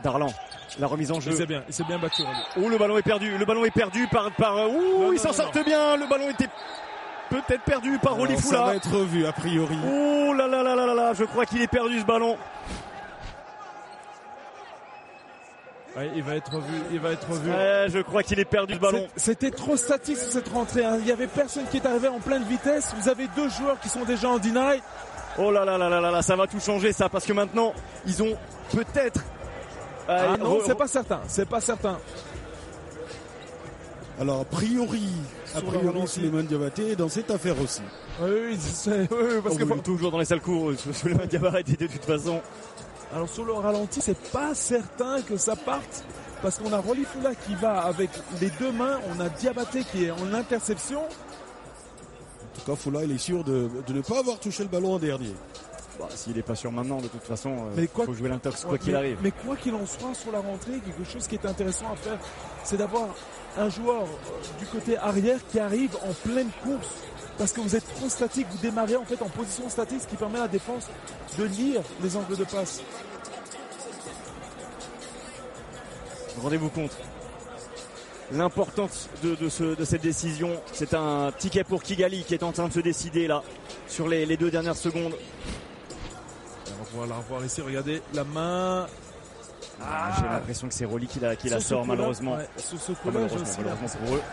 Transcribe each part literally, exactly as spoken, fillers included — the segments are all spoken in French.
Darlan, la remise en jeu. Il s'est bien, il s'est bien battu. Oh, le ballon est perdu, le ballon est perdu par, par, ouh, non, il s'en sortent bien, le ballon était peut-être perdu par Rolly Foula. Ça va être revu, a priori. Oh là là là là là là, je crois qu'il est perdu, ce ballon. Ouais, il va être revu, il va être revu. Ouais, je crois qu'il est perdu, ce ballon. C'était trop statique sur cette rentrée, hein. Il y avait personne qui est arrivé en pleine vitesse. Vous avez deux joueurs qui sont déjà en deny. Oh là là là là là là, ça va tout changer, ça, parce que maintenant, ils ont peut-être... Euh, ah non, re... c'est pas certain, c'est pas certain. Alors, a priori, a priori, Souleymane Diabaté est dans cette affaire aussi. Oui, oui, c'est, oui, oui parce oh, que oui, toujours dans les sales cours, Souleymane Diabaté de toute façon. Alors sur le ralenti, c'est pas certain que ça parte parce qu'on a Rolly Foula qui va avec les deux mains, on a Diabaté qui est en interception. En tout cas, Foula, il est sûr de, de ne pas avoir touché le ballon en dernier. Bah, s'il n'est pas sûr maintenant, de toute façon, il euh, faut jouer l'intox quoi ouais, qu'il mais, arrive. Mais quoi qu'il en soit, sur la rentrée, quelque chose qui est intéressant à faire, c'est d'avoir un joueur euh, du côté arrière qui arrive en pleine course. Parce que vous êtes trop statique, vous démarrez en fait en position statique, ce qui permet à la défense de lire les angles de passe. Rendez-vous compte l'importance de, de, ce, de cette décision. C'est un ticket pour Kigali qui est en train de se décider là sur les, les deux dernières secondes. On va la revoir ici, regardez la main. Ah, j'ai l'impression que c'est Rolly qui la, qui la sort malheureusement. Ouais, sur ce coup ah, malheureusement, malheureusement pour eux.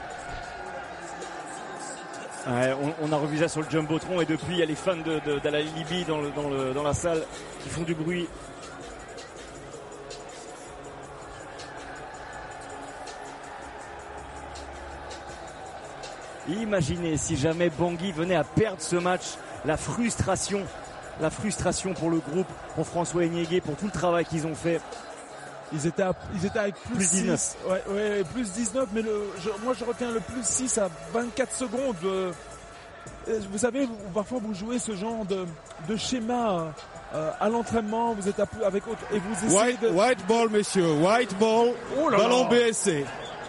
Ouais, on, on a revu ça sur le Jumbotron et depuis il y a les fans de, de, d'Al Ahly Libye dans, le, dans, le, dans la salle qui font du bruit. Imaginez si jamais Bangui venait à perdre ce match, la frustration, la frustration pour le groupe, pour François Enyégué, pour tout le travail qu'ils ont fait. Ils étaient, à, ils étaient avec plus, plus dix-neuf. six. Ouais, ouais, plus dix-neuf, mais le, je, moi je retiens le plus six à vingt-quatre secondes. Vous savez, vous, parfois vous jouez ce genre de, de schéma euh, à l'entraînement, vous êtes à, avec autre, et vous essayez white, de... white ball, messieurs, white ball, oh là ballon là. B S C.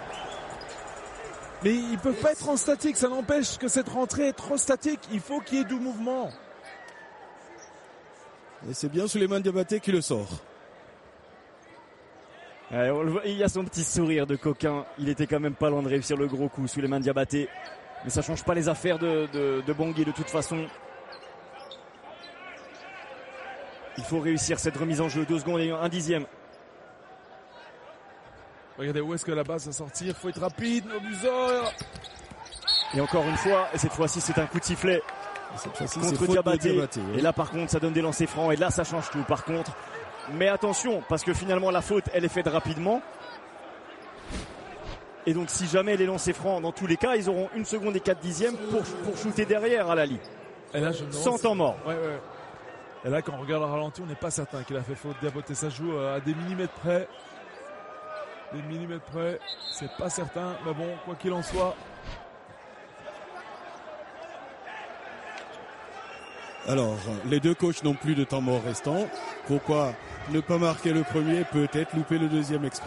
Mais ils peuvent pas être en statique, ça n'empêche que cette rentrée est trop statique, il faut qu'il y ait du mouvement. Et c'est bien Souleymane Diabaté qui le sort. Ouais, on le voit, il y a son petit sourire de coquin, il était quand même pas loin de réussir le gros coup, Souleymane Diabaté. Mais ça change pas les affaires de, de, de Bangui de toute façon. Il faut réussir cette remise en jeu, deux secondes et un dixième. Regardez où est-ce que la balle va sortir, il faut être rapide, Nobuzor. Et encore une fois, et cette fois-ci c'est un coup de sifflet cette fois-ci, contre Diabaté. Diabaté oui. Et là par contre ça donne des lancers francs et là ça change tout par contre. Mais attention, parce que finalement la faute elle est faite rapidement. Et donc si jamais elle est lancée franc, dans tous les cas, ils auront une seconde et quatre dixièmes pour, pour shooter derrière à Lali. Et là, je sans temps mort. Ouais, ouais. Et là, quand on regarde le ralenti, on n'est pas certain qu'il a fait faute. Diabaté, ça joue à des millimètres près. Des millimètres près, c'est pas certain. Mais bon, quoi qu'il en soit. Alors, les deux coachs n'ont plus de temps mort restant. Pourquoi ne pas marquer le premier, peut-être louper le deuxième exprès?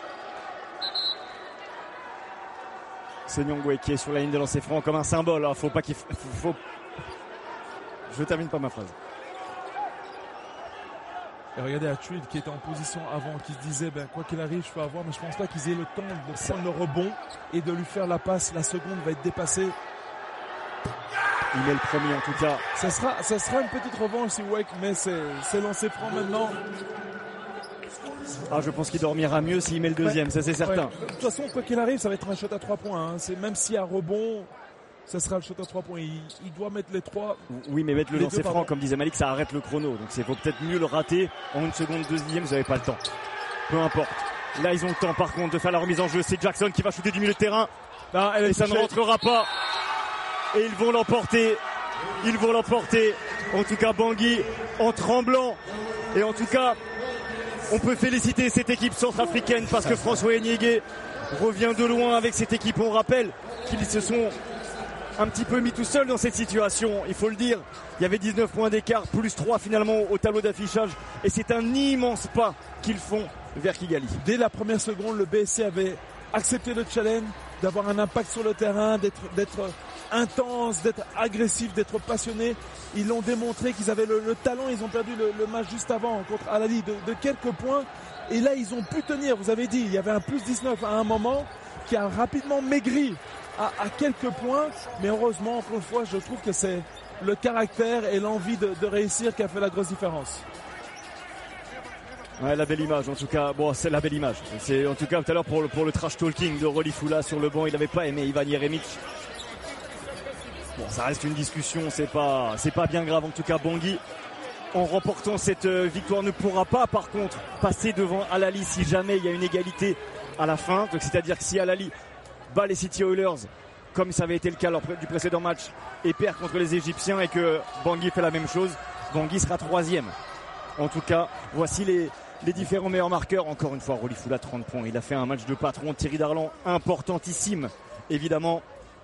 C'est Nyongwe qui est sur la ligne de lancer franc comme un symbole. Hein. Faut pas qu'il faut, faut... Je termine pas ma phrase. Et regardez Atuid qui était en position avant, qui se disait ben, quoi qu'il arrive, je peux avoir, mais je pense pas qu'ils aient le temps de prendre le rebond et de lui faire la passe. La seconde va être dépassée. Il met le premier en tout cas. Ça sera, ça sera une petite revanche si Wake met ses, ses lancers francs maintenant. Ah, je pense qu'il dormira mieux s'il met le deuxième, ouais, ça c'est certain. Ouais. De toute façon, quoi qu'il arrive, ça va être un shot à trois points. Hein. C'est, même s'il y a rebond, ça sera le shot à trois points. Il, il doit mettre les trois. Oui, mais mettre le lancer franc, comme disait Malik, ça arrête le chrono. Donc c'est faut peut-être mieux le rater en une seconde, deuxième, vous n'avez pas le temps. Peu importe. Là, ils ont le temps par contre de faire la remise en jeu. C'est Jackson qui va shooter du milieu de terrain. Non, elle et ça ne rentrera pas. Et ils vont l'emporter. Ils vont l'emporter. En tout cas, Bangui en tremblant. Et en tout cas, on peut féliciter cette équipe centrafricaine parce que François Enyégué revient de loin avec cette équipe. On rappelle qu'ils se sont un petit peu mis tout seuls dans cette situation, il faut le dire. Il y avait dix-neuf points d'écart, plus trois finalement au tableau d'affichage. Et c'est un immense pas qu'ils font vers Kigali. Dès la première seconde, le B S C avait accepté le challenge, d'avoir un impact sur le terrain, d'être, d'être intense, d'être agressif, d'être passionné. Ils l'ont démontré qu'ils avaient le, le talent. Ils ont perdu le, le match juste avant contre Al Ahly de, de quelques points. Et là, ils ont pu tenir. Vous avez dit, il y avait un plus dix-neuf à un moment qui a rapidement maigri à, à quelques points. Mais heureusement, encore une fois, je trouve que c'est le caractère et l'envie de, de réussir qui a fait la grosse différence. Ouais, la belle image, en tout cas. Bon, c'est la belle image. C'est en tout cas tout à l'heure pour le, pour le trash talking de Roli Fula sur le banc. Il n'avait pas aimé Ivan Jeremic. Bon, ça reste une discussion. C'est pas, c'est pas bien grave. En tout cas, Bangui, en remportant cette victoire, ne pourra pas, par contre, passer devant Al-Ahly si jamais il y a une égalité à la fin. Donc, c'est-à-dire que si Al-Ahly bat les City Oilers, comme ça avait été le cas lors du précédent match, et perd contre les Égyptiens, et que Bangui fait la même chose, Bangui sera troisième. En tout cas, voici les, les différents meilleurs marqueurs. Encore une fois, Roli Fula, trente points. Il a fait un match de patron. Thierry Darlan, importantissime, évidemment.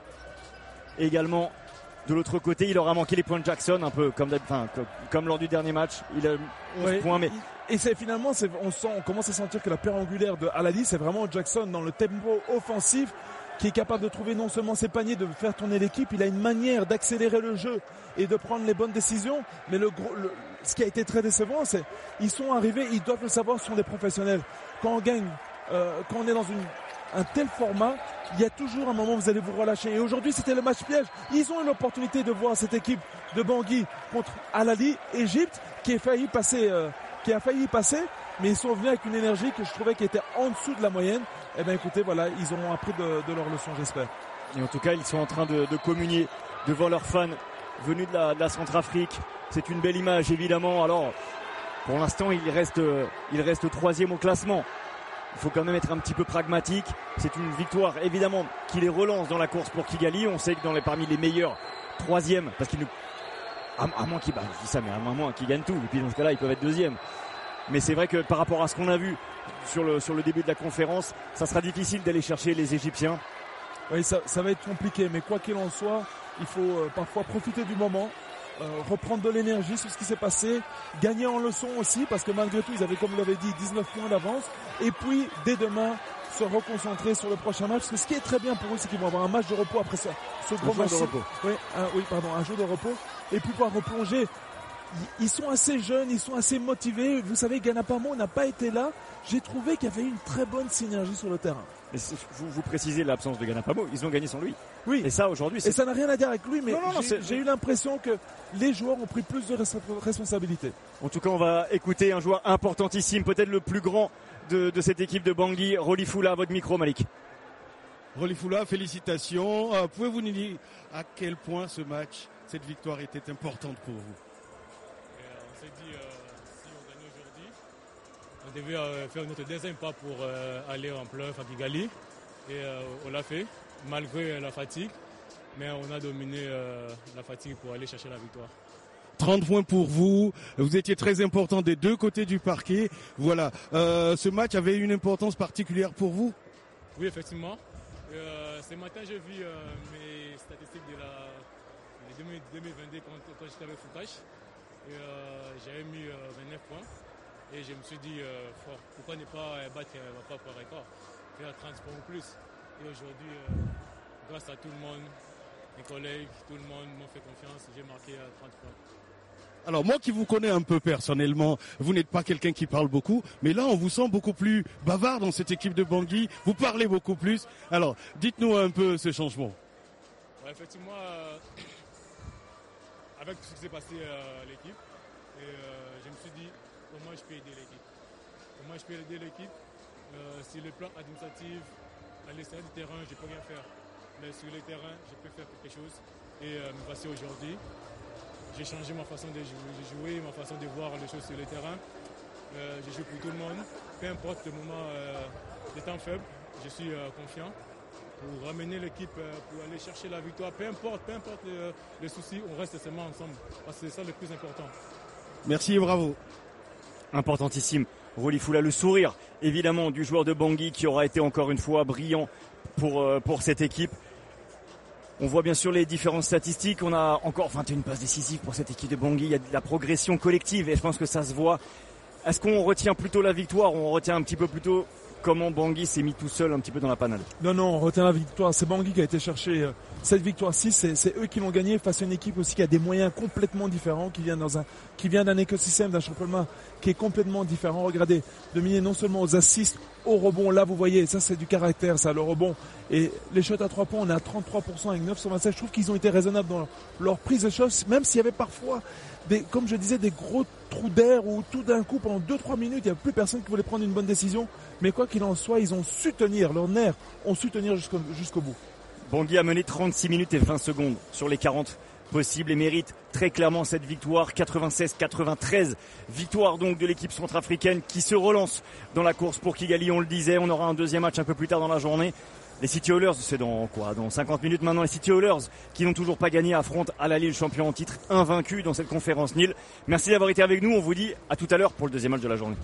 Également, de l'autre côté, il aura manqué les points de Jackson, un peu comme, enfin, comme, comme lors du dernier match. Il a onze ouais, points, mais... Et c'est finalement, c'est, on, sent, on commence à sentir que la pierre angulaire de Al-Ahly, c'est vraiment Jackson dans le tempo offensif, qui est capable de trouver non seulement ses paniers, de faire tourner l'équipe, il a une manière d'accélérer le jeu et de prendre les bonnes décisions. Mais le, gros, le ce qui a été très décevant, c'est ils sont arrivés, ils doivent le savoir, ce sont des professionnels. Quand on gagne, euh, quand on est dans une, un tel format, il y a toujours un moment où vous allez vous relâcher. Et aujourd'hui, c'était le match piège. Ils ont eu l'opportunité de voir cette équipe de Bangui contre Al-Ahly, Égypte, qui a failli passer, euh, qui a failli passer, mais ils sont venus avec une énergie que je trouvais qui était en dessous de la moyenne. Eh bien, écoutez, voilà, ils auront appris de, de leur leçon, j'espère. Et en tout cas, ils sont en train de, de communier devant leurs fans venus de la, de la Centrafrique. C'est une belle image, évidemment. Alors, pour l'instant, il reste, il reste troisième au classement. Il faut quand même être un petit peu pragmatique. C'est une victoire, évidemment, qui les relance dans la course pour Kigali. On sait que dans les, parmi les meilleurs, troisième, parce qu'ils ne, à, à moins qu'ils, bah, je dis ça, mais à moins qu'ils gagnent tout. Et puis dans ce cas-là, ils peuvent être deuxième. Mais c'est vrai que par rapport à ce qu'on a vu sur le, sur le début de la conférence, ça sera difficile d'aller chercher les Égyptiens. Oui, ça, ça va être compliqué, mais quoi qu'il en soit, il faut euh, parfois profiter du moment, euh, reprendre de l'énergie sur ce qui s'est passé, gagner en leçon aussi, parce que malgré tout, ils avaient, comme vous l'avez dit, dix-neuf points d'avance, et puis dès demain, se reconcentrer sur le prochain match, parce que ce qui est très bien pour eux, c'est qu'ils vont avoir un match de repos après ça, ce gros match de repos. Oui, un, oui, pardon, un jour de repos, et puis pouvoir replonger. Ils sont assez jeunes, ils sont assez motivés. Vous savez, Gana Pamo n'a pas été là. J'ai trouvé qu'il y avait une très bonne synergie sur le terrain. Mais vous, vous précisez l'absence de Gana Pamo. Ils ont gagné sans lui. Oui. Et ça, aujourd'hui, c'est... Et ça n'a rien à dire avec lui, mais non, non, non, j'ai, j'ai eu l'impression que les joueurs ont pris plus de responsabilités. En tout cas, on va écouter un joueur importantissime, peut-être le plus grand de, de cette équipe de Bangui, Roli Fula, à votre micro, Malik. Roli Fula, félicitations. Euh, pouvez-vous nous dire à quel point ce match, cette victoire était importante pour vous? Dit, euh, si on gagne aujourd'hui, on devait euh, faire notre deuxième pas pour euh, aller en play-off à Kigali. Et euh, on l'a fait, malgré la fatigue. Mais on a dominé euh, la fatigue pour aller chercher la victoire. trente points pour vous. Vous étiez très important des deux côtés du parquet. Voilà. Euh, ce match avait une importance particulière pour vous? Oui, effectivement. Euh, ce matin, j'ai vu euh, mes statistiques de la de deux mille vingt-deux quand, quand j'étais avec Foucache. Et euh, j'avais mis euh, vingt-neuf points et je me suis dit euh, fort, pourquoi ne pas euh, battre euh, ma propre record, faire trente points ou plus. Et aujourd'hui, euh, grâce à tout le monde, mes collègues, tout le monde m'ont fait confiance, j'ai marqué euh, trente points. Alors moi qui vous connais un peu personnellement, vous n'êtes pas quelqu'un qui parle beaucoup, mais là on vous sent beaucoup plus bavard dans cette équipe de Bangui, vous parlez beaucoup plus. Alors dites-nous un peu ce changement. Ouais, effectivement, euh, avec tout ce qui s'est passé à l'équipe, et euh, je me suis dit comment je peux aider l'équipe. Comment je peux aider l'équipe euh, sur le plan administratif, à l'extérieur du terrain, je ne peux rien faire. Mais sur le terrain, je peux faire quelque chose. Et euh, me passer aujourd'hui, j'ai changé ma façon de jouer, ma façon de voir les choses sur le terrain. Euh, je joue pour tout le monde. Peu importe le moment euh, des temps faibles, je suis euh, confiant. Pour ramener l'équipe, pour aller chercher la victoire, peu importe, peu importe les, les soucis, on reste seulement ensemble. Parce que c'est ça le plus important. Merci et bravo. Importantissime. Roli Fula, le sourire, évidemment, du joueur de Bangui qui aura été encore une fois brillant pour, euh, pour cette équipe. On voit bien sûr les différentes statistiques. On a encore vingt et une passes décisives pour cette équipe de Bangui. Il y a de la progression collective et je pense que ça se voit. Est-ce qu'on retient plutôt la victoire ou on retient un petit peu plutôt comment Bangui s'est mis tout seul un petit peu dans la panade. Non, non, on retient la victoire. C'est Bangui qui a été chercher euh, cette victoire six. C'est, c'est eux qui l'ont gagné face à une équipe aussi qui a des moyens complètement différents, qui vient dans un, qui vient d'un écosystème, d'un championnat qui est complètement différent. Regardez, dominer non seulement aux assists, au rebond. Là, vous voyez, ça c'est du caractère, ça, le rebond. Et les shots à trois points, on est à trente-trois pour cent avec neuf cent vingt-sept. Je trouve qu'ils ont été raisonnables dans leur, leur prise de shots, même s'il y avait parfois des, comme je disais, des gros trous d'air où tout d'un coup, pendant deux trois minutes, il n'y a plus personne qui voulait prendre une bonne décision. Mais quoi qu'il en soit, ils ont su tenir, leurs nerfs ont su tenir jusqu'au, jusqu'au bout. Bangui a mené trente-six minutes et vingt secondes sur les quarante possibles et mérite très clairement cette victoire. quatre-vingt-seize quatre-vingt-treize, victoire donc de l'équipe centrafricaine qui se relance dans la course pour Kigali, on le disait. On aura un deuxième match un peu plus tard dans la journée. Les City Oilers, c'est dans quoi, dans cinquante minutes maintenant, les City Oilers qui n'ont toujours pas gagné affrontent Al Ahly, le champion en titre, invaincu dans cette conférence Nil. Merci d'avoir été avec nous, on vous dit à tout à l'heure pour le deuxième match de la journée.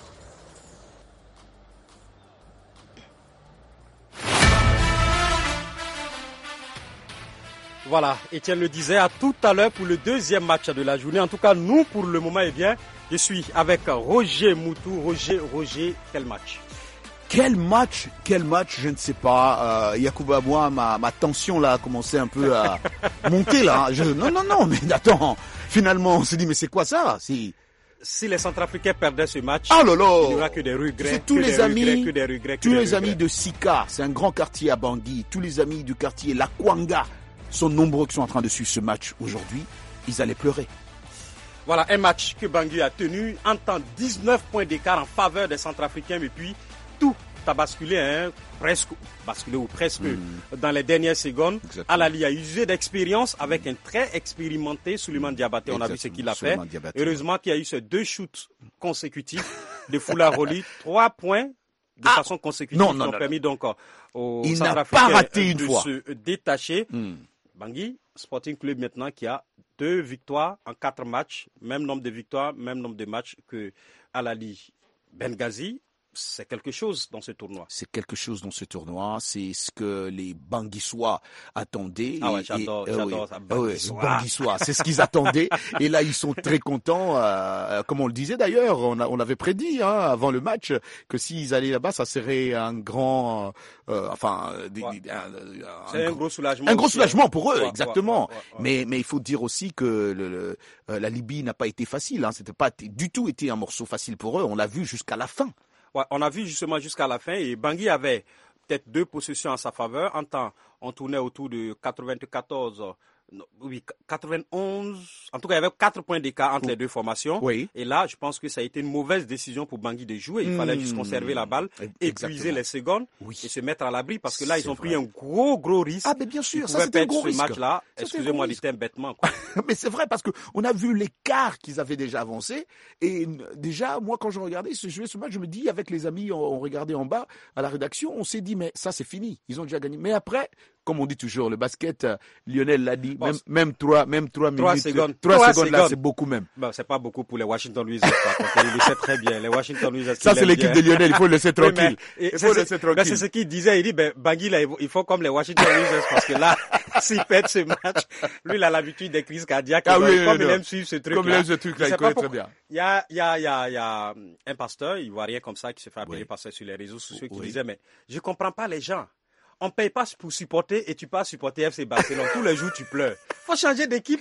Voilà, Étienne le disait, à tout à l'heure pour le deuxième match de la journée. En tout cas, nous, pour le moment, eh bien, je suis avec Roger Moutou. Roger, Roger, quel match? Quel match, quel match, je ne sais pas. Euh, Yacouba, moi, ma, ma tension là a commencé un peu à monter là. Je, non, non, non, mais attends. Finalement, on s'est dit, mais c'est quoi ça? Si, si les Centrafricains perdaient ce match, ah là là, il n'y aura que des regrets. C'est tous les amis, regrets, que des regrets, que tous des les regrets. amis de Sika, c'est un grand quartier à Bangui. Tous les amis du quartier La Kwanga sont nombreux qui sont en train de suivre ce match aujourd'hui. Ils allaient pleurer. Voilà, un match que Bangui a tenu en temps dix-neuf points d'écart en faveur des Centrafricains, mais puis tout a basculé, hein, presque, basculé ou presque mmh. dans les dernières secondes. Exactement. Al Ahly a usé d'expérience avec un très expérimenté Souleymane Diabaté. On a vu ce qu'il a fait. Diabaté. Heureusement qu'il y a eu ces deux shoots consécutifs de Foula Roli, trois points de ah, façon consécutive non, non, qui ont non, permis donc aux il n'a pas raté une de fois. se détacher. Mmh. Bangui, Sporting Club maintenant qui a deux victoires en quatre matchs, même nombre de victoires, même nombre de matchs que Al Ahly. Benghazi, c'est quelque chose dans ce tournoi. C'est quelque chose dans ce tournoi. C'est ce que les Banguissois attendaient. Ah ouais, j'adore, et, j'adore euh, ça. Banguissois. Ouais, Banguissois, c'est ce qu'ils attendaient. Et là, ils sont très contents. Euh, comme on le disait d'ailleurs, on, a, on avait prédit hein, avant le match que s'ils allaient là-bas, ça serait un grand, euh, enfin, ouais. un, un, c'est un, un gros soulagement. Un gros soulagement pour eux, ouais, exactement. Ouais, ouais, ouais, ouais. Mais, mais il faut dire aussi que le, le, euh, la Libye n'a pas été facile. Hein. C'était pas du tout été un morceau facile pour eux. On l'a vu jusqu'à la fin. Ouais, on a vu justement jusqu'à la fin et Bangui avait peut-être deux possessions en sa faveur. En temps, on tournait autour de quatre-vingt-quatorze, oui, quatre-vingt-onze. En tout cas, il y avait quatre points d'écart entre les deux formations. Oui. Et là, je pense que ça a été une mauvaise décision pour Bangui de jouer. Il mmh. fallait juste conserver la balle, Exactement. épuiser les secondes oui. et se mettre à l'abri parce que là, ils ont pris vrai. un gros, gros risque. Ah, mais bien sûr, ça c'était un gros ce risque. match-là, excusez-moi du terme bêtement. Quoi. Mais c'est vrai parce que on a vu l'écart qu'ils avaient déjà avancé et déjà, moi, quand je regardais ce jouer ce match, je me dis avec les amis, on, on regardait en bas à la rédaction, on s'est dit mais ça c'est fini, ils ont déjà gagné. Mais après, comme on dit toujours, le basket, euh, Lionel l'a dit, bon, même, même trois, même trois, trois minutes, secondes, trois, trois secondes, secondes là, c'est beaucoup même. Bon, c'est pas beaucoup pour les Washington Wizards. Il le sait très bien. Les Washington Wizards. Ça, c'est l'équipe bien. de Lionel. Il faut le laisser tranquille. Oui, il faut le laisser tranquille. C'est ce qu'il disait. Il dit, ben, Bangui, là, il faut comme les Washington Wizards parce que là, s'il pète ce match, lui, il a l'habitude des crises cardiaques. Ah, oui, comme oui, il non. aime suivre ce truc-là. Comme il aime ce truc-là, il connaît très bien. Il y a, il y a, il y a, il y a un pasteur, il voit rien comme ça, qui se fait appeler oui. pasteur sur les réseaux sociaux, qui oui. disait, mais je comprends pas les gens. On paye pas pour supporter et tu pars supporter F C Barcelone. Tous les jours, tu pleures. Faut changer d'équipe.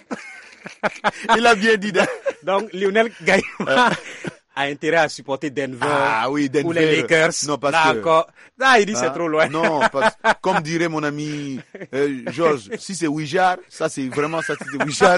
Il a bien dit. Donc, Lionel Gaïma a intérêt à supporter Denver, ah, oui, Denver. ou les Lakers. Non, parce là que... encore. Là, il dit ah, c'est trop loin. Non, parce... comme dirait mon ami euh, Georges, si c'est Ouijard, ça c'est vraiment ça c'est Ouijard.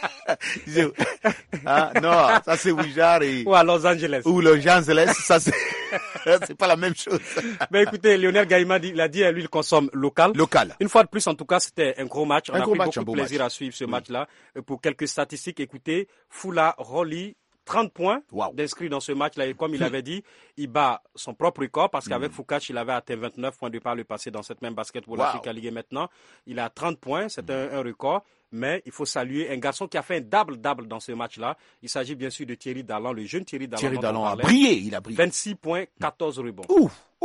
ah, non, ça c'est Ouijard et... Ou à Los Angeles. Ou Los Angeles, ça c'est... c'est pas la même chose. Mais écoutez, Lionel Gaïma dit, il a dit, lui, il consomme local. Local. Une fois de plus, en tout cas, c'était un gros match. On un a gros pris match, beaucoup de plaisir match. à suivre ce oui. match-là. Pour quelques statistiques, écoutez, Foula Roli, trente points wow. d'inscrits dans ce match-là. Et comme il avait dit, il bat son propre record parce qu'avec mm. Foucache, il avait atteint vingt-neuf points de par le passé dans cette même Basketball wow. Africa League. Et maintenant, il a trente points. C'est mm. un, un record. Mais il faut saluer un garçon qui a fait un double-double dans ce match-là. Il s'agit bien sûr de Thierry Dallan, le jeune Thierry Dallan. Thierry Dallan a brillé, il a brillé. vingt-six points, quatorze rebonds. Ouf, ouf,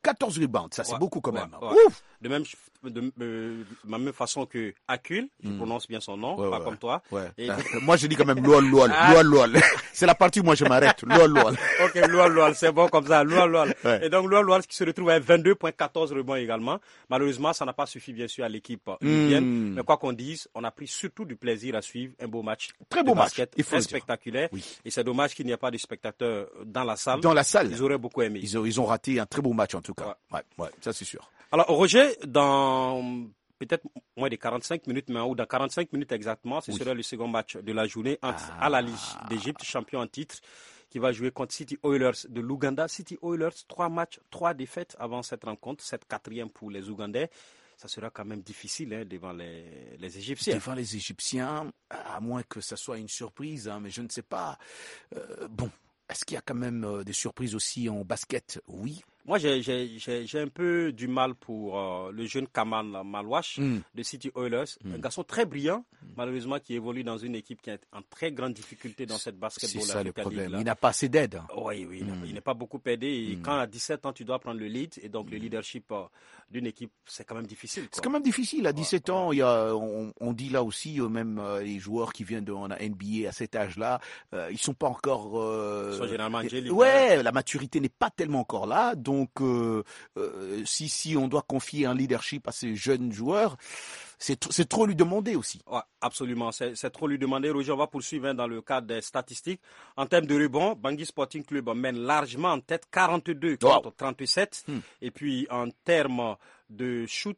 quatorze rebounds, ça c'est Ouais, beaucoup quand ouais, même. ouais. Ouf. De même, de, de, de la même façon que Akul, je Mm. prononce bien son nom, Ouais, pas ouais, comme toi. Ouais. Et- Euh, moi je dis quand même lol lol Ah. lol lol. C'est la partie où moi je m'arrête. Lol lol. Ok, Loual Loual, c'est bon comme ça, Loual Loual. Ouais. Et donc Loual Loual qui se retrouve à vingt-deux virgule quatorze rebonds également. Malheureusement, ça n'a pas suffi bien sûr à l'équipe libyenne. Mm. Mais quoi qu'on dise, on a pris surtout du plaisir à suivre un beau match. Très de beau match, basket, il faut très le dire. spectaculaire. Oui. Et c'est dommage qu'il n'y ait pas de spectateurs dans la salle. Dans la salle. Ils auraient beaucoup aimé. Ils ont, ils ont raté un très beau match en tout cas. Ouais, ouais, ça c'est sûr. Alors Roger, dans peut-être moins de quarante-cinq minutes, mais ou dans quarante-cinq minutes exactement, ce Oui. sera le second match de la journée entre Ah. Al Ahly d'Égypte, champion en titre, qui va jouer contre City Oilers de l'Ouganda. City Oilers, trois matchs, trois défaites avant cette rencontre, cette quatrième pour les Ougandais. Ça sera quand même difficile hein, devant les, les Égyptiens. Devant les Égyptiens, à moins que ça soit une surprise, hein, mais je ne sais pas. Euh, bon, est-ce qu'il y a quand même euh, des surprises aussi en basket? Oui. Moi, j'ai, j'ai, j'ai, j'ai un peu du mal pour euh, le jeune Kamal Malouache Mm. de City Oilers, un garçon très brillant, malheureusement qui évolue dans une équipe qui est en très grande difficulté dans cette C'est basketball ça le Africa problème. League, là. Il n'a pas assez d'aide. hein. Oui, oui, il n'a- Mm. il n'est pas beaucoup aidé. Et quand à dix-sept ans, tu dois prendre le lead, et donc le leadership euh, d'une équipe, c'est quand même difficile. C'est quoi. quand même difficile. À dix-sept ans, il y a, on, on dit là aussi, euh, même euh, les joueurs qui viennent de en N B A à cet âge-là, euh, ils sont pas encore. Euh, Ils sont généralement angéliques, ouais, la maturité n'est pas tellement encore là. Donc, euh, euh, si si on doit confier un leadership à ces jeunes joueurs, c'est tr- c'est trop lui demander aussi. Ouais, absolument, c'est, c'est trop lui demander. Roger, on va poursuivre hein, dans le cadre des statistiques. En termes de rebond, Bangui Sporting Club mène largement en tête quarante-deux Wow. contre trente-sept. Hmm. Et puis en termes de shoot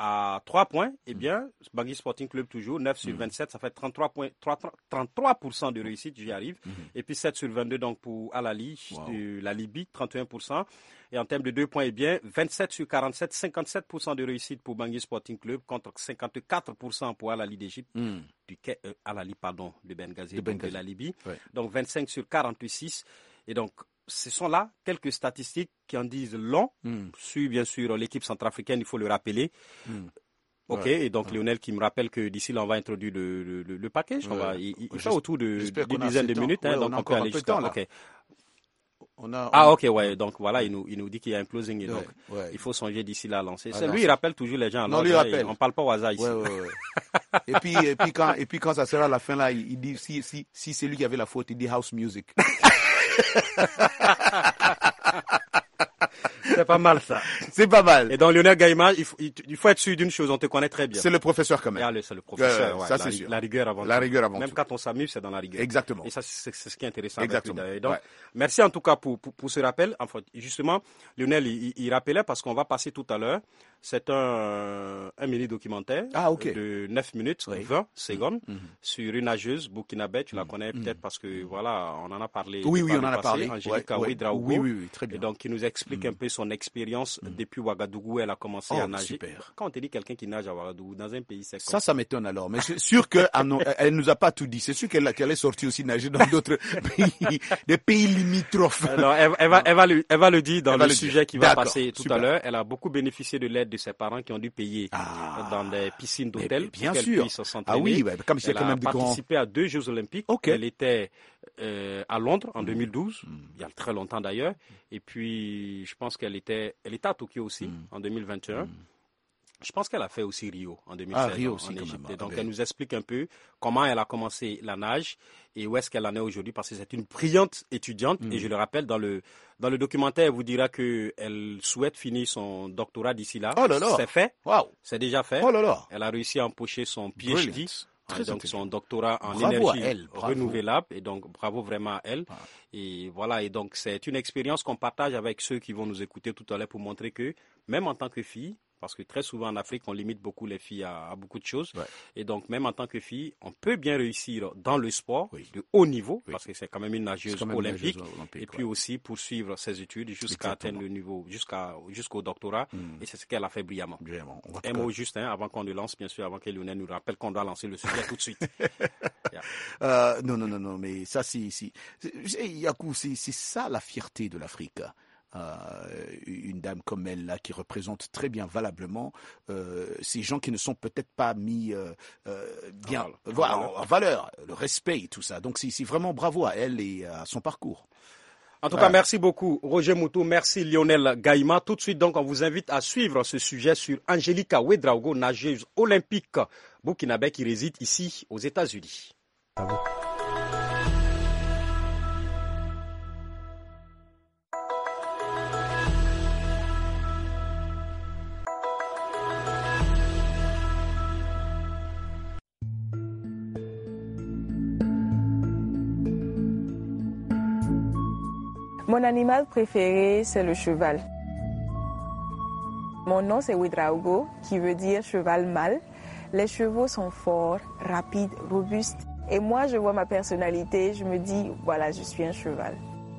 à trois points, eh bien, Bangui Sporting Club toujours, neuf sur vingt-sept, ça fait trente-trois points, trente-trois pour cent de réussite, j'y arrive. Et puis sept sur vingt-deux donc pour Al Ahly Wow. de la Libye, trente et un pour cent. Et en termes de deux points, eh bien, vingt-sept sur quarante-sept, cinquante-sept pour cent de réussite pour Bangui Sporting Club contre cinquante-quatre pour cent pour Al Ahly d'Égypte, Mm. du Quai- euh, Al Ahly, pardon, de Benghazi, De donc Benghazi. de la Libye. Ouais. Donc vingt-cinq sur quarante-six. Et donc, ce sont là quelques statistiques qui en disent long Mm. sur, bien sûr, l'équipe centrafricaine, il faut le rappeler. Mm. Ok, Ouais. et donc Lionel qui me rappelle que d'ici là, on va introduire le, le, le, le package. On Ouais. va, il, il Ouais, fait autour de j'espère d'une qu'on a dizaine assez de de minutes, temps. hein, Ouais, donc on a on peut encore un aller peu de jusqu'à. temps, là. ok. On a, Ah on- ok, ouais, donc voilà, il nous, il nous dit qu'il y a un closing, et donc Ouais, ouais. il faut songer d'ici là à lancer. À C'est lui, lancer. il rappelle toujours les gens. à Non, l'ordre, lui hein, rappelle. On parle pas au hasard ici. Ouais, ouais, ouais. et puis, et puis quand, et puis quand ça sera la fin là, il, il dit si, si, si c'est lui qui avait la faute, il dit house music. C'est pas mal ça. C'est pas mal. Et donc Lionel Gaïma, il faut, il, il faut être sûr d'une chose, on te connaît très bien. C'est le professeur quand Et même. allez, c'est le professeur. Ouais, ouais, ça, la, c'est ri- sûr. la rigueur avant La tout. rigueur avant Même tout. quand on s'amuse, c'est dans la rigueur. Exactement. Et ça, c'est, c'est ce qui est intéressant. Exactement. Avec lui, d'ailleurs. Donc, Ouais. merci en tout cas pour, pour, pour ce rappel. Enfin, justement, Lionel, il, il rappelait parce qu'on va passer tout à l'heure. C'est un, un mini-documentaire Ah, ok. de neuf minutes, Oui. vingt secondes, Mhm. sur une nageuse burkinabé. Tu la connais peut-être parce que, voilà, on en a parlé. Oui, oui, par on le en a passé, parlé. Angélique Ouais, ouais. Ouedraogo. Oui, oui, oui, très bien. Et donc, qui nous explique un peu son expérience depuis Ouagadougou. Elle a commencé Oh, à nager. super. Quand on te dit quelqu'un qui nage à Ouagadougou, dans un pays, c'est comme Ça, ça m'étonne alors. Mais c'est sûr qu'elle elle nous a pas tout dit. C'est sûr qu'elle qu'elle est sortie aussi nager dans d'autres pays, des pays limitrophes. Alors, elle, elle va, elle, va le, elle va le dire dans Elle va le le sujet dire. qui va D'accord, passer tout super. à l'heure. Elle a beaucoup bénéficié de l'aide de ses parents qui ont dû payer Ah. dans des piscines Mais- d'hôtel mais bien pour qu'elle sûr. puisse s'entraîner. Ah oui, bah, comme c'est Elle quand a même de grands. participé à deux Jeux Olympiques. Ok. Elle était euh, à Londres en deux mille douze, il y a très longtemps d'ailleurs. Et puis, je pense qu'elle était, elle était à Tokyo aussi Mm. en deux mille vingt et un. Je pense qu'elle a fait aussi Rio en deux mille seize Ah, Rio en, aussi, en quand Égypte. même. Et donc, Ah, elle ben. nous explique un peu comment elle a commencé la nage et où est-ce qu'elle en est aujourd'hui parce que c'est une brillante étudiante. Mm. Et je le rappelle, dans le, dans le documentaire, elle vous dira qu'elle souhaite finir son doctorat d'ici là. Oh là là. C'est fait. Waouh. C'est déjà fait. Oh là là. Elle a réussi à empocher son P H D, Brilliant. hein, Très donc intelligent. son doctorat en Bravo à énergie elle, bravo. renouvelable. Et donc, bravo vraiment à elle. Ah. Et voilà, et donc c'est une expérience qu'on partage avec ceux qui vont nous écouter tout à l'heure pour montrer que même en tant que fille, parce que très souvent en Afrique, on limite beaucoup les filles à, à beaucoup de choses. Ouais. Et donc, même en tant que fille, on peut bien réussir dans le sport Oui. de haut niveau, Oui. parce que c'est quand même une nageuse C'est quand même une olympique. nageuse olympique, Et puis ouais. aussi poursuivre ses études jusqu'à Exactement. atteindre le niveau, jusqu'à, jusqu'au doctorat. Mm. Et c'est ce qu'elle a fait brillamment. Vraiment. On va Un mot juste, hein, avant qu'on le lance, bien sûr, avant que Lionel nous rappelle qu'on doit lancer le sujet tout de suite. Yeah. Euh, non, non, non, non, mais ça, c'est, c'est, c'est, Yakou, c'est, c'est ça la fierté de l'Afrique. Euh, une dame comme elle là qui représente très bien valablement euh, ces gens qui ne sont peut-être pas mis euh, euh, bien En voilà, valeur. en, en valeur, le respect et tout ça. Donc c'est, c'est vraiment bravo à elle et à son parcours. En tout ouais. cas, merci beaucoup Roger Moutou, merci Lionel Gaïma. Tout de suite, donc, on vous invite à suivre ce sujet sur Angélica Ouedraogo, nageuse olympique burkinabé qui réside ici aux États-Unis. Bravo. Mon animal préféré, c'est le cheval. Mon nom, c'est Ouedraogo, qui veut dire cheval mâle. Les chevaux sont forts, rapides, robustes. Et moi, je vois ma personnalité, je me dis, voilà, je suis un cheval.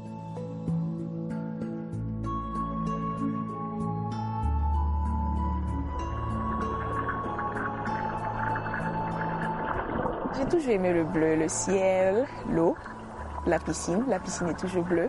J'ai toujours aimé le bleu, le ciel, l'eau, la piscine. La piscine est toujours bleue.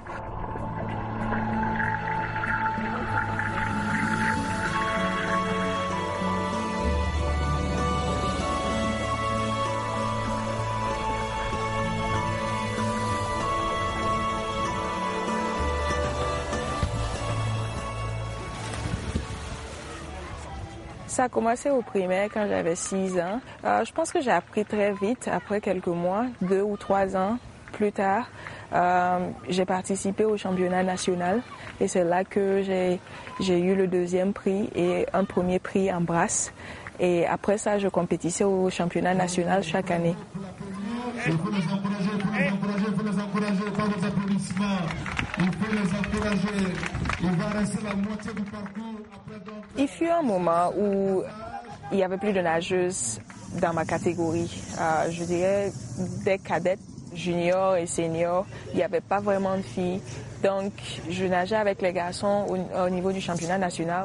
Ça a commencé au primaire quand j'avais six ans. Euh, je pense que j'ai appris très vite, après quelques mois, deux ou trois ans plus tard. Euh, j'ai participé au championnat national et c'est là que j'ai, j'ai eu le deuxième prix et un premier prix en brasse. Et après ça, je compétissais au championnat national chaque année. Il faut les encourager, il faut les encourager, il faut les encourager par vos applaudissements. Il faut les encourager. Il va rester la moitié du parcours. Après donc... Il fut un moment où il n'y avait plus de nageuses dans ma catégorie. Euh, je dirais des cadettes, juniors et seniors. Il n'y avait pas vraiment de filles. Donc, je nageais avec les garçons au, au niveau du championnat national.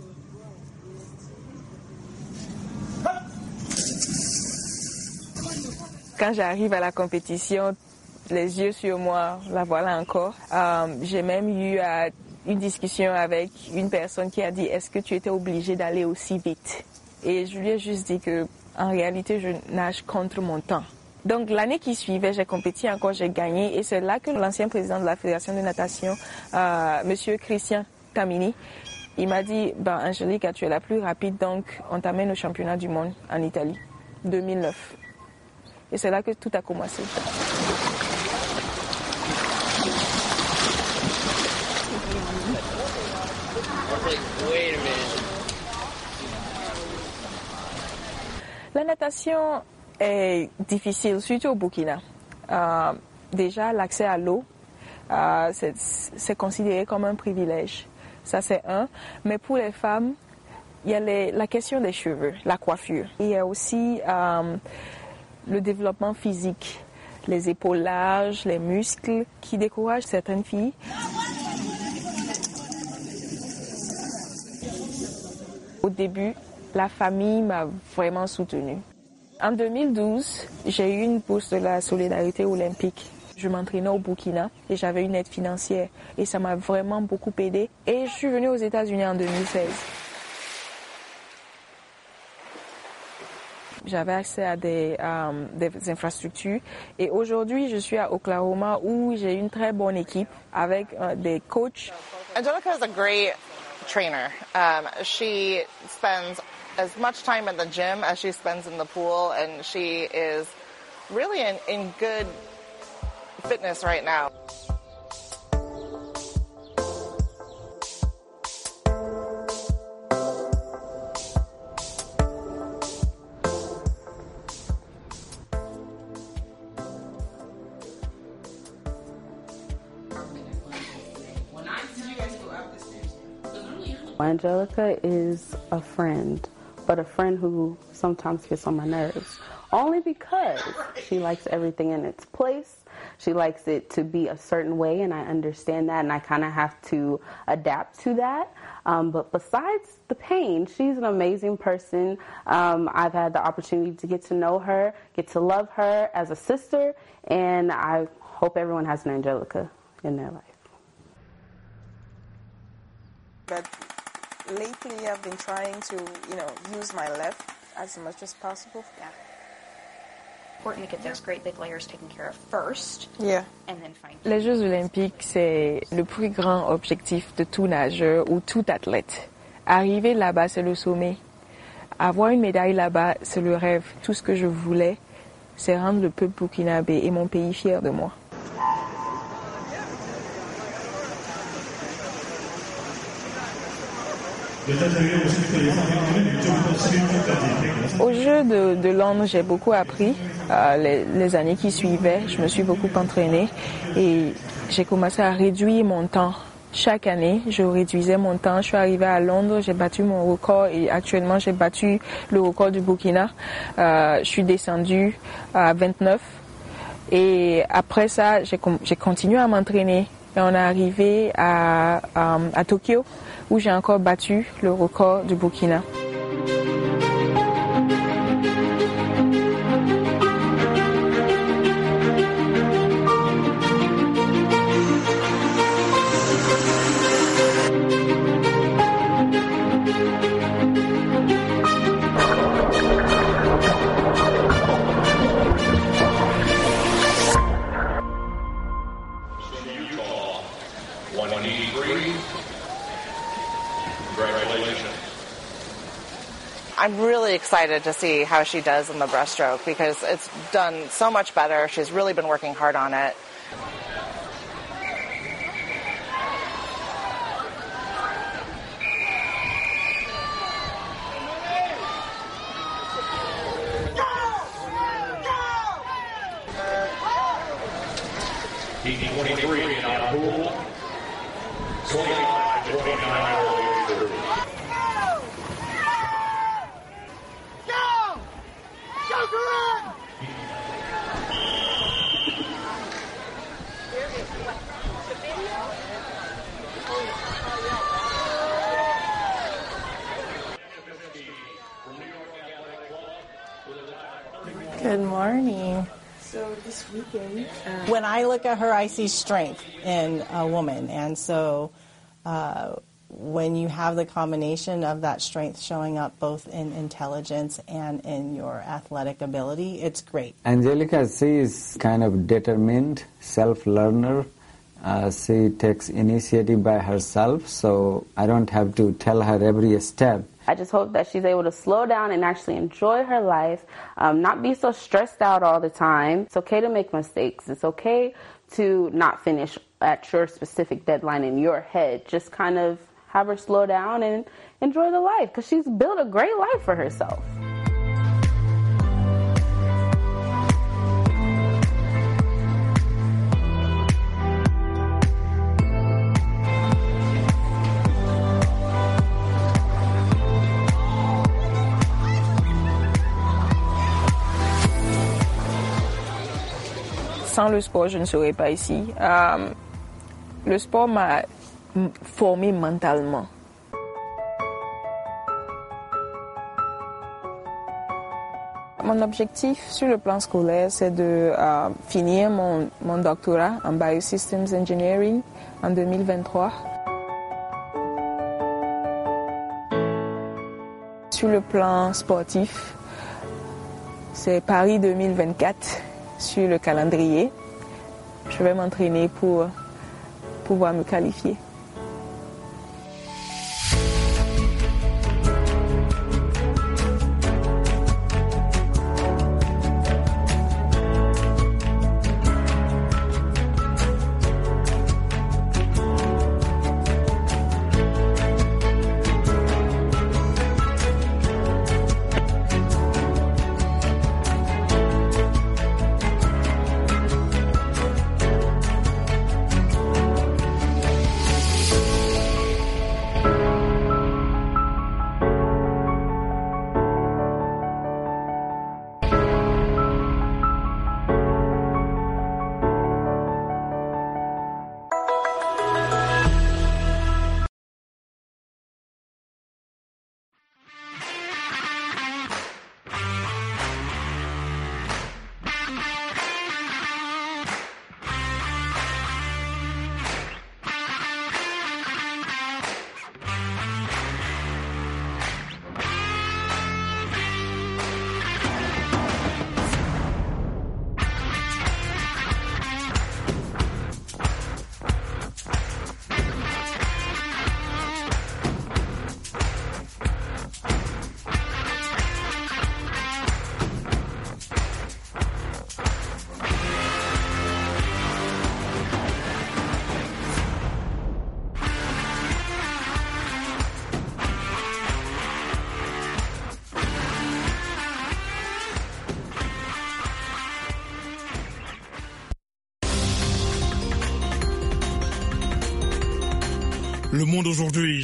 Quand j'arrive à la compétition, les yeux sur moi, la voilà encore. Euh, j'ai même eu euh, une discussion avec une personne qui a dit « Est-ce que tu étais obligée d'aller aussi vite ?» Et je lui ai juste dit que en réalité, je nage contre mon temps. Donc l'année qui suivait, j'ai compéti encore, j'ai gagné. Et c'est là que l'ancien président de la Fédération de natation, euh, Monsieur Christian Tamini, il m'a dit ben, « Angélique, tu es la plus rapide, donc on t'amène au championnat du monde en Italie, deux mille neuf. » Et c'est là que tout a commencé. La natation est difficile, surtout au Burkina. Euh, déjà, l'accès à l'eau, euh, c'est, c'est considéré comme un privilège. Ça, c'est un. Mais pour les femmes, il y a les, la question des cheveux, la coiffure. Il y a aussi... Euh, le développement physique, les épaulages, les muscles qui découragent certaines filles. Au début, la famille m'a vraiment soutenue. En deux mille douze, j'ai eu une bourse de la solidarité olympique. Je m'entraînais au Burkina et j'avais une aide financière et ça m'a vraiment beaucoup aidée. Et je suis venue aux États-Unis en deux mille seize. J'avais accès à des, um, des infrastructures et aujourd'hui je suis à Oklahoma où j'ai une très bonne équipe avec uh, des coachs. Angélica is a great trainer. Um, she spends as much time in the gym as she spends in the pool, and she is really in, in good fitness right now. Angélica is a friend, but a friend who sometimes gets on my nerves. Only because she likes everything in its place. She likes it to be a certain way, and I understand that, and I kind of have to adapt to that. Um, but besides the pain, she's an amazing person. Um, I've had the opportunity to get to know her, get to love her as a sister, and I hope everyone has an Angélica in their life. But lately, I've been trying to, you know, use my left as much as possible. Yeah. Yeah. Les Jeux olympiques, c'est le plus grand objectif de tout nageur ou tout athlète. Arriver là-bas, c'est le sommet. Avoir une médaille là-bas, c'est le rêve. Tout ce que je voulais, c'est rendre le peuple burkinabé et mon pays fier de moi. Au jeu de, de Londres, j'ai beaucoup appris. Euh, les, les années qui suivaient, je me suis beaucoup entraînée et j'ai commencé à réduire mon temps. Chaque année, je réduisais mon temps. Je suis arrivée à Londres, j'ai battu mon record et actuellement, j'ai battu le record du Burkina. Euh, je suis descendue à vingt-neuf et après ça, j'ai, j'ai continué à m'entraîner. Et on est arrivé à, à, à Tokyo où j'ai encore battu le record du Burkina. I'm really excited to see how she does in the breaststroke because it's done so much better. She's really been working hard on it. twenty-three in our pool. twenty-five to twenty-nine. Good morning. So this weekend, uh, when I look at her, I see strength in a woman. And so uh, when you have the combination of that strength showing up both in intelligence and in your athletic ability, it's great. Angelica, she is kind of determined, self-learner. Uh, she takes initiative by herself, so I don't have to tell her every step. I just hope that she's able to slow down and actually enjoy her life, um, not be so stressed out all the time. It's okay to make mistakes. It's okay to not finish at your specific deadline in your head. Just kind of have her slow down and enjoy the life because she's built a great life for herself. Sans le sport, je ne serais pas ici. Euh, le sport m'a formé mentalement. Mon objectif sur le plan scolaire, c'est de euh, finir mon, mon doctorat en Biosystems Engineering en deux mille vingt-trois. Sur le plan sportif, c'est Paris deux mille vingt-quatre. Sur le calendrier, je vais m'entraîner pour pouvoir me qualifier. Le Monde aujourd'hui.